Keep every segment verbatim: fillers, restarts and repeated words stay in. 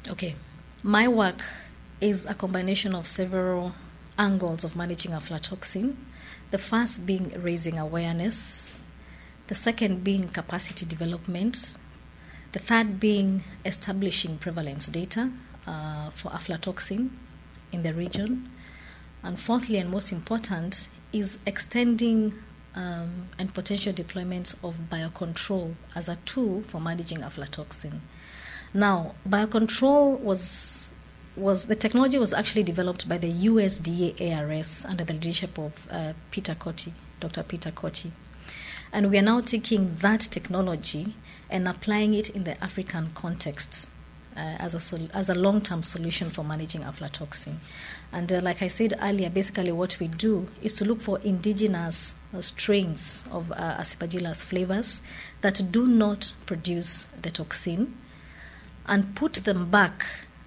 Okay. My work is a combination of several angles of managing aflatoxin. The first being raising awareness, the second being capacity development, the third being establishing prevalence data uh, for aflatoxin in the region, and fourthly and most important is extending um, and potential deployment of biocontrol as a tool for managing aflatoxin. Now, biocontrol was was the technology was actually developed by the U S D A A R S under the leadership of uh, Peter Cottee, Doctor Peter Cottee. And we are now taking that technology and applying it in the African context uh, as a sol- as a long-term solution for managing aflatoxin. And uh, like I said earlier, basically what we do is to look for indigenous uh, strains of uh, Aspergillus flavus that do not produce the toxin and put them back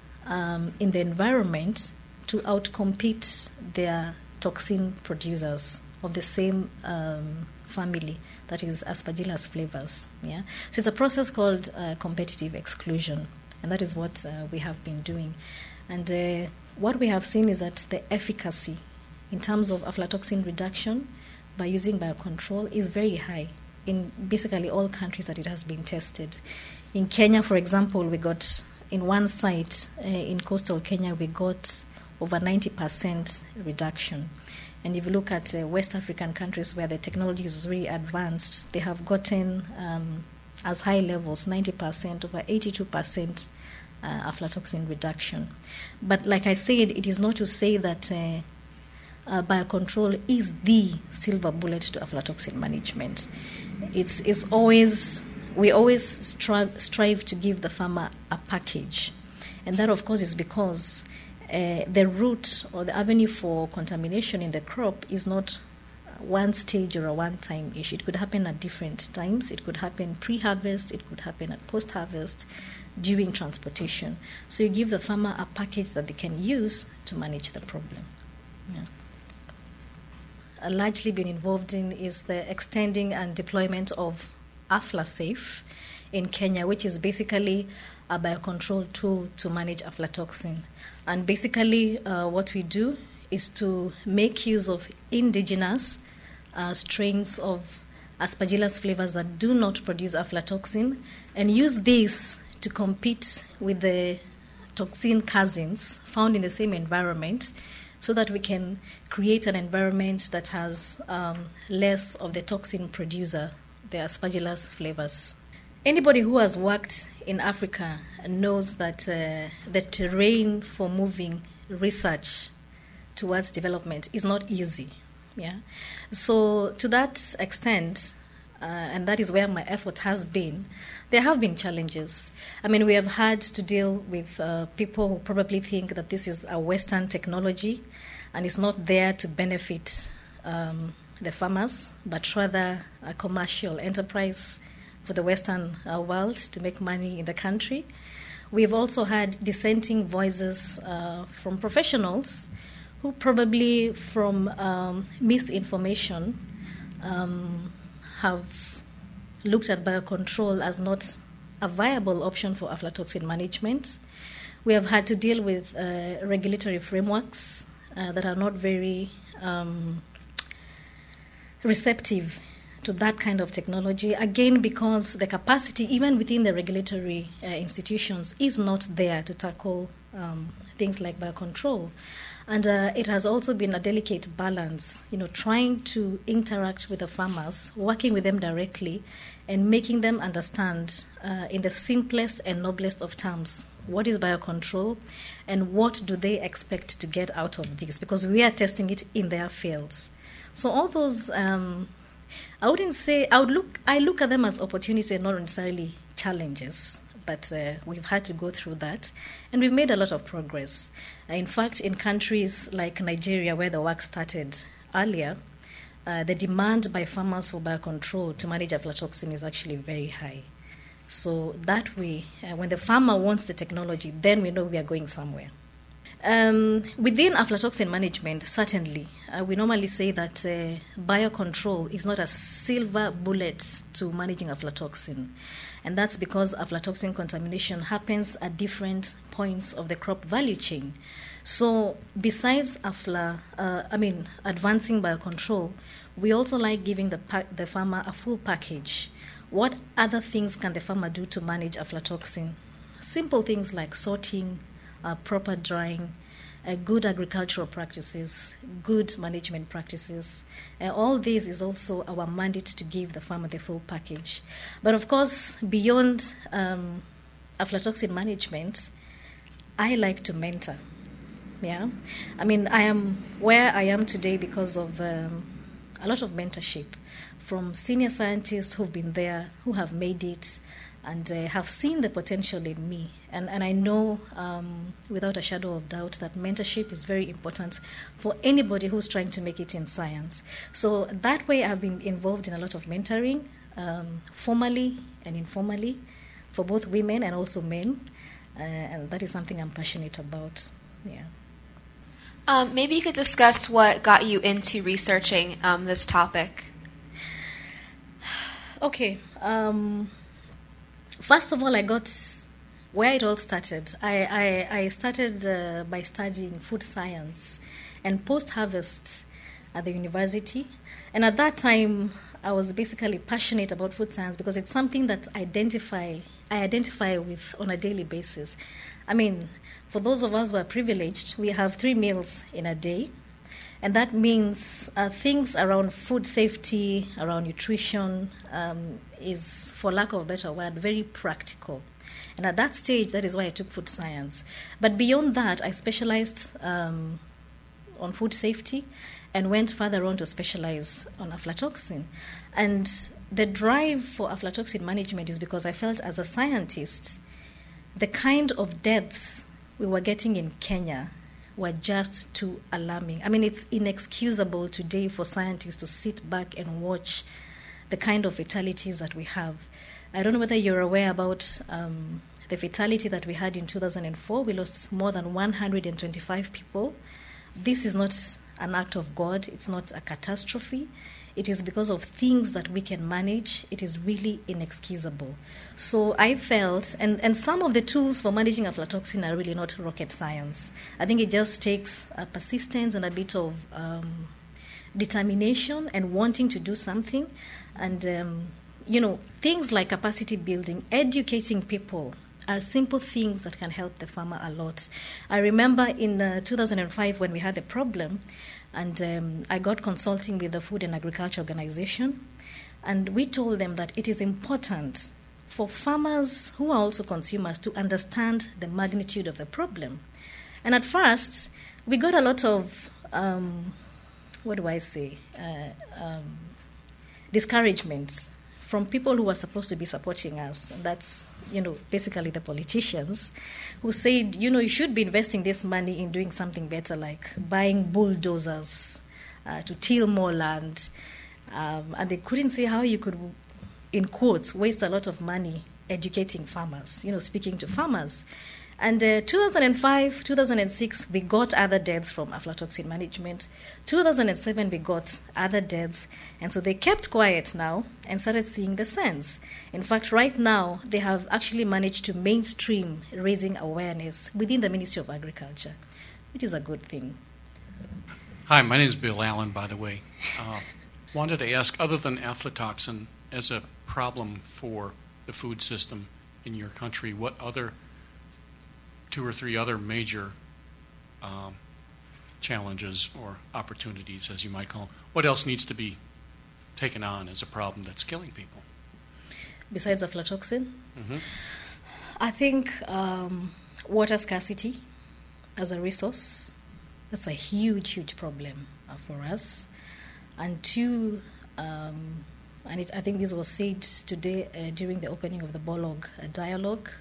um, in the environment to outcompete their toxin producers of the same um, family, that is Aspergillus flavus. Yeah, so it's a process called uh, competitive exclusion, and that is what uh, we have been doing. And uh, what we have seen is that the efficacy in terms of aflatoxin reduction by using biocontrol is very high in basically all countries that it has been tested. In Kenya, for example, we got in one site uh, in coastal Kenya, we got over ninety percent reduction. And if you look at uh, West African countries where the technology is really advanced, they have gotten um, as high levels, ninety percent, over eighty-two percent uh, aflatoxin reduction. But like I said, it is not to say that uh, uh, biocontrol is the silver bullet to aflatoxin management. It's, it's always, we always strive, strive to give the farmer a package. And that, of course, is because Uh, the route or the avenue for contamination in the crop is not one stage or a one-time issue. It could happen at different times. It could happen pre-harvest. It could happen at post-harvest, during transportation. So you give the farmer a package that they can use to manage the problem. Yeah. Uh, largely been involved in is the extending and deployment of AflaSafe in Kenya, which is basically a biocontrol tool to manage aflatoxin. And basically uh, what we do is to make use of indigenous uh, strains of Aspergillus flavus that do not produce aflatoxin and use these to compete with the toxin cousins found in the same environment so that we can create an environment that has um, less of the toxin producer, the Aspergillus flavus. Anybody who has worked in Africa knows that uh, the terrain for moving research towards development is not easy. Yeah, so to that extent, uh, and that is where my effort has been, there have been challenges. I mean, we have had to deal with uh, people who probably think that this is a Western technology and it's not there to benefit um, the farmers, but rather a commercial enterprise for the Western uh, world to make money in the country. We've also had dissenting voices uh, from professionals who probably from um, misinformation um, have looked at biocontrol as not a viable option for aflatoxin management. We have had to deal with uh, regulatory frameworks uh, that are not very um, receptive to that kind of technology, again, because the capacity, even within the regulatory uh, institutions, is not there to tackle um, things like biocontrol. And uh, it has also been a delicate balance, you know, trying to interact with the farmers, working with them directly, and making them understand uh, in the simplest and noblest of terms what is biocontrol and what do they expect to get out of this, because we are testing it in their fields. So all those... Um, I wouldn't say I would look. I look at them as opportunities and not necessarily challenges. But uh, we've had to go through that, and we've made a lot of progress. Uh, in fact, in countries like Nigeria, where the work started earlier, uh, the demand by farmers for biocontrol to manage aflatoxin is actually very high. So that way, uh, when the farmer wants the technology, then we know we are going somewhere. Um, within aflatoxin management, certainly, uh, we normally say that uh, biocontrol is not a silver bullet to managing aflatoxin. And that's because aflatoxin contamination happens at different points of the crop value chain. So besides afla, uh, I mean, advancing biocontrol, we also like giving the, pa- the farmer a full package. What other things can the farmer do to manage aflatoxin? Simple things like sorting, uh, proper drying, uh, good agricultural practices, good management practices. Uh, all this is also our mandate to give the farmer the full package. But of course, beyond um, aflatoxin management, I like to mentor. Yeah, I mean, I am where I am today because of um, a lot of mentorship from senior scientists who've been there, who have made it, and uh, have seen the potential in me. And, and I know um, without a shadow of doubt that mentorship is very important for anybody who's trying to make it in science. So that way I've been involved in a lot of mentoring, um, formally and informally, for both women and also men. Uh, and that is something I'm passionate about. Yeah. Um, maybe you could discuss what got you into researching um, this topic. Okay. Um, first of all, I got where it all started. I, I, I started uh, by studying food science and post-harvest at the university. And at that time, I was basically passionate about food science because it's something that identify I identify with on a daily basis. I mean, for those of us who are privileged, we have three meals in a day. And that means uh, things around food safety, around nutrition, um, is, for lack of a better word, very practical. And at that stage, that is why I took food science. But beyond that, I specialized um, on food safety and went further on to specialize on aflatoxin. And the drive for aflatoxin management is because I felt as a scientist, the kind of deaths we were getting in Kenya were just too alarming. I mean, it's inexcusable today for scientists to sit back and watch the kind of fatalities that we have. I don't know whether you're aware about um, the fatality that we had in two thousand four. We lost more than one hundred twenty-five people. This is not an act of God. It's not a catastrophe. It is because of things that we can manage. It is really inexcusable. So I felt, and, and some of the tools for managing aflatoxin are really not rocket science. I think it just takes a persistence and a bit of um, determination and wanting to do something. And, um, you know, things like capacity building, educating people are simple things that can help the farmer a lot. I remember in uh, two thousand five when we had the problem, and um, I got consulting with the Food and Agriculture Organization, and we told them that it is important for farmers who are also consumers to understand the magnitude of the problem. And at first, we got a lot of, um, what do I say, uh, um, discouragements from people who were supposed to be supporting us. And that's, you know, basically the politicians who said, you know, you should be investing this money in doing something better, like buying bulldozers uh, to till more land. Um, and they couldn't see how you could, in quotes, waste a lot of money educating farmers, you know, speaking to farmers. And uh, two thousand five, two thousand six, we got other deaths from aflatoxin management. two thousand seven, we got other deaths. And so they kept quiet now and started seeing the sense. In fact, right now, they have actually managed to mainstream raising awareness within the Ministry of Agriculture, which is a good thing. Hi, my name is Bill Allen, by the way. Uh, wanted to ask, other than aflatoxin as a problem for the food system in your country, what other two or three other major um, challenges or opportunities, as you might call them, what else needs to be taken on as a problem that's killing people? Besides aflatoxin? Mm-hmm. I think um, water scarcity as a resource, that's a huge, huge problem uh, for us. And two, um, and it, I think this was said today uh, during the opening of the Bolog uh, dialogue,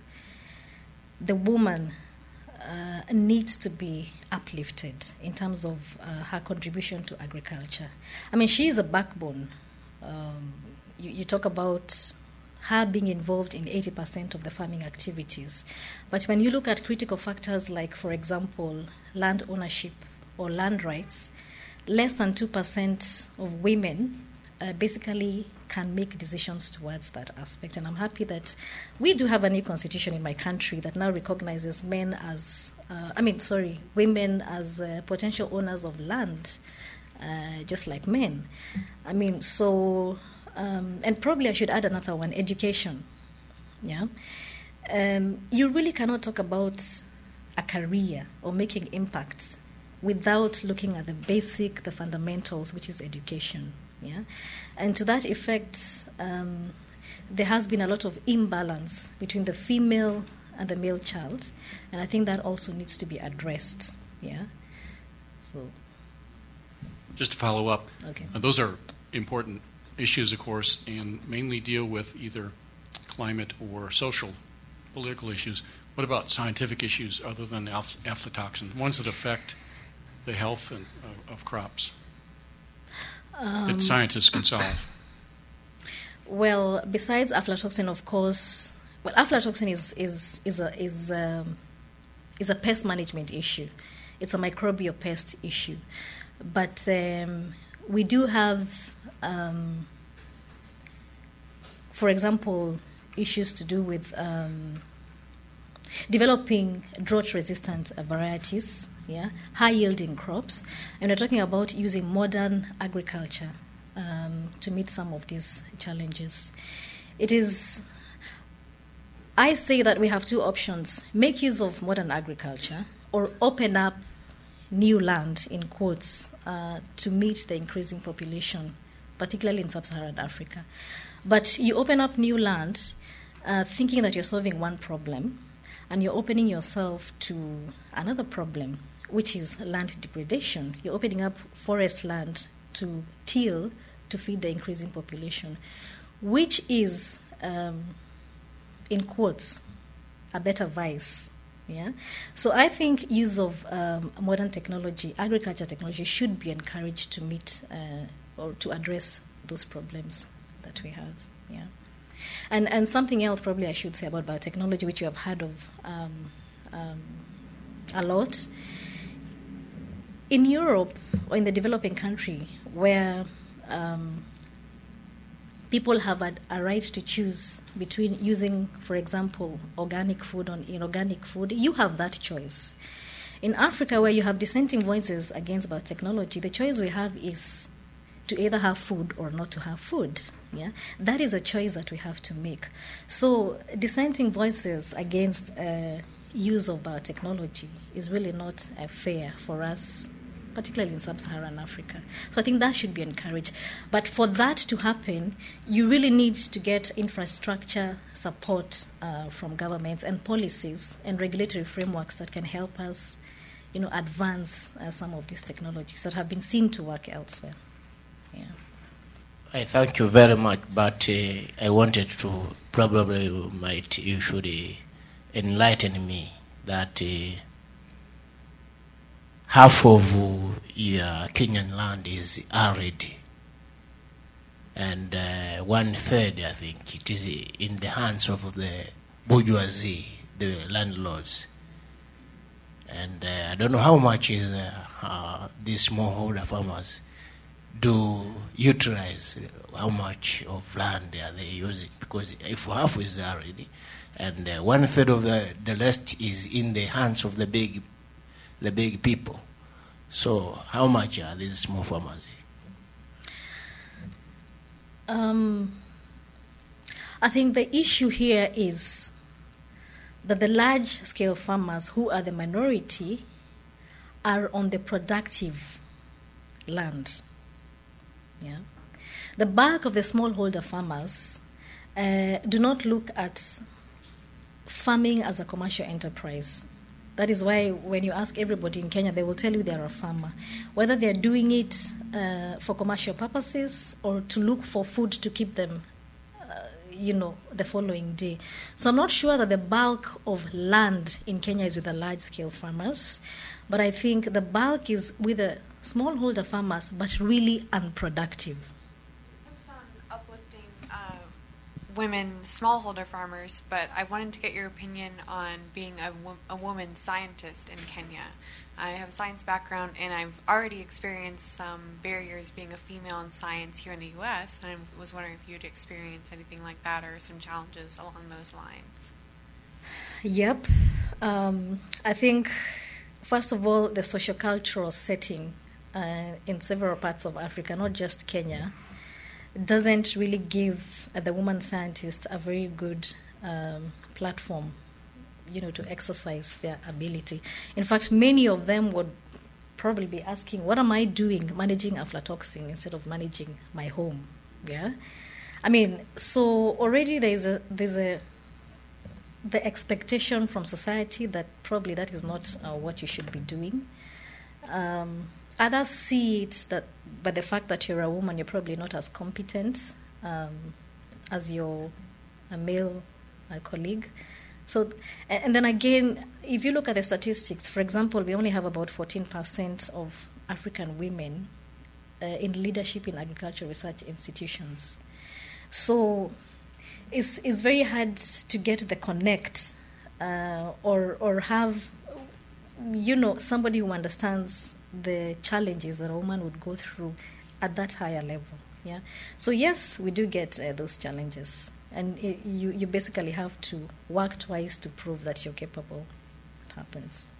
the woman uh, needs to be uplifted in terms of uh, her contribution to agriculture. I mean, she is a backbone. Um, you, you talk about her being involved in eighty percent of the farming activities. But when you look at critical factors like, for example, land ownership or land rights, less than two percent of women uh, basically can make decisions towards that aspect. And I'm happy that we do have a new constitution in my country that now recognizes men as, uh, I mean, sorry, women as uh, potential owners of land, uh, just like men. I mean, so, um, and probably I should add another one, education. Yeah. Um, you really cannot talk about a career or making impacts without looking at the basic, the fundamentals, which is education. Yeah, and to that effect, um, there has been a lot of imbalance between the female and the male child, and I think that also needs to be addressed. Yeah, so just to follow up, okay. uh, those are important issues, of course, and mainly deal with either climate or social, political issues. What about scientific issues other than afl- aflatoxin, ones that affect the health and, uh, of crops? Um, that scientists can solve? Well, besides aflatoxin, of course, well, aflatoxin is is is a is a, is a pest management issue. It's a microbial pest issue, but um, we do have, um, for example, issues to do with um, developing drought-resistant varieties. Yeah, high-yielding crops, and we're talking about using modern agriculture um, to meet some of these challenges. It is, I say that we have two options: make use of modern agriculture, or open up new land, in quotes, uh, to meet the increasing population, particularly in sub-Saharan Africa. But you open up new land, uh, thinking that you're solving one problem, and you're opening yourself to another problem, which is land degradation. You're opening up forest land to till to feed the increasing population, which is, um, in quotes, a better vice. Yeah. So I think use of um, modern technology, agriculture technology, should be encouraged to meet uh, or to address those problems that we have. Yeah. And and something else probably I should say about biotechnology, which you have heard of um, um, a lot. In Europe or in the developing country where um, people have a, a right to choose between using, for example, organic food or inorganic food, you have that choice. In Africa, where you have dissenting voices against biotechnology, the choice we have is to either have food or not to have food. Yeah, that is a choice that we have to make. So dissenting voices against uh, use of biotechnology is really not uh, fair for us, particularly in sub-Saharan Africa. So I think that should be encouraged. But for that to happen, you really need to get infrastructure support uh, from governments and policies and regulatory frameworks that can help us, you know, advance uh, some of these technologies that have been seen to work elsewhere. Yeah. I thank you very much, but uh, I wanted to probably you might you should uh, enlighten me that uh, half of uh, your Kenyan land is arid, and uh, one third, I think, it is in the hands of the bourgeoisie, the landlords. And uh, I don't know how much is uh, uh, these smallholder farmers do utilize, how much of land are they using, because if half is arid and uh, one third of the, the rest is in the hands of the big the big people. So how much are these small farmers? Um, I think the issue here is that the large-scale farmers, who are the minority, are on the productive land. Yeah, the bulk of the smallholder farmers uh, do not look at farming as a commercial enterprise. That is why when you ask everybody in Kenya, they will tell you they are a farmer, whether they are doing it uh, for commercial purposes or to look for food to keep them, uh, you know, the following day. So I'm not sure that the bulk of land in Kenya is with the large-scale farmers, but I think the bulk is with the smallholder farmers, but really unproductive. Touched on uplifting uh, women smallholder farmers, but I wanted to get your opinion on being a, wo- a woman scientist in Kenya. I have a science background, and I've already experienced some barriers being a female in science here in the U S, and I was wondering if you'd experienced anything like that or some challenges along those lines. Yep. Um, I think, first of all, the sociocultural setting uh, in several parts of Africa, not just Kenya, doesn't really give uh, the woman scientists a very good um, platform, you know, to exercise their ability. In fact, many of them would probably be asking, what am I doing managing aflatoxin instead of managing my home? Yeah? I mean, so already there's a there's a the expectation from society that probably that is not uh, what you should be doing. Um, others see it that by the fact that you're a woman, you're probably not as competent um, as your a male uh, colleague. So, and, and then again, if you look at the statistics, for example, we only have about fourteen percent of African women uh, in leadership in agricultural research institutions. So it's, it's very hard to get the connect uh, or or have, you know, somebody who understands the challenges that a woman would go through at that higher level. Yeah. So yes, we do get uh, those challenges, and it, you you basically have to work twice to prove that you're capable. It happens.